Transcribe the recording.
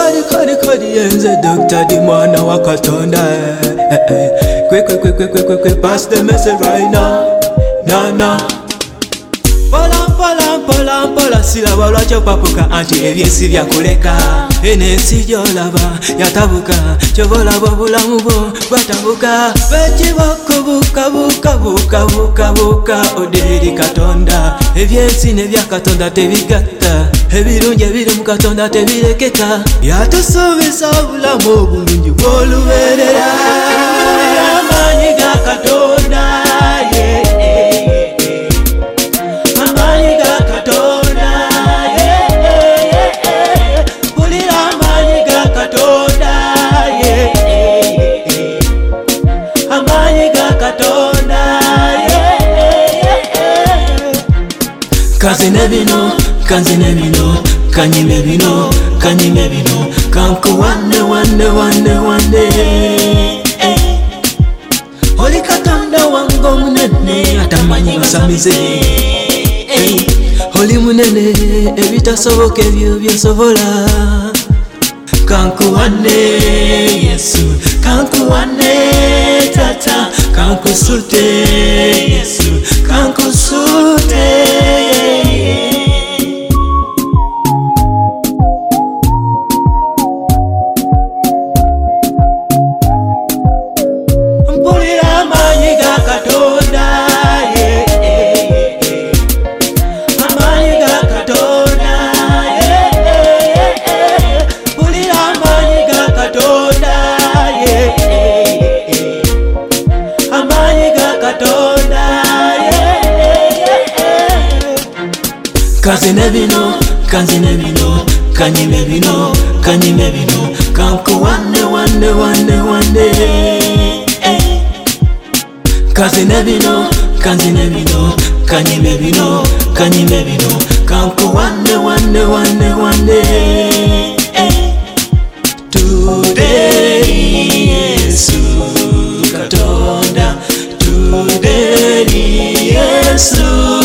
kodi yenze Dr. Di mwana wa Katonda. Quick, pass the message right now. Nah. Pola silaba lwakyo papuka anti ebyensi byakuleka enensi gyolaba yatabuka kyova olaba obulamu bwo bwatabuka bekibakubuka oderi Katonda ebyensi nebya Katonda tebigatta ebirungi ebiri mu Katonda tebirekeka yatusuubiza obulamu obulungi bw'olubeerera amaanyi ga Katonda kanzine bino kanyime bino kankuwane oli Katonda wange omunene atamanyi basamize oli munene ebitasoboka ebyo byosobola kankuwane Yesu kankuwane tata kankusute Yesu kankusute kanzine bino kanyime bino kankuwane kanzine bino kanyime bino kankuwane today Yesu Katonda today Yesu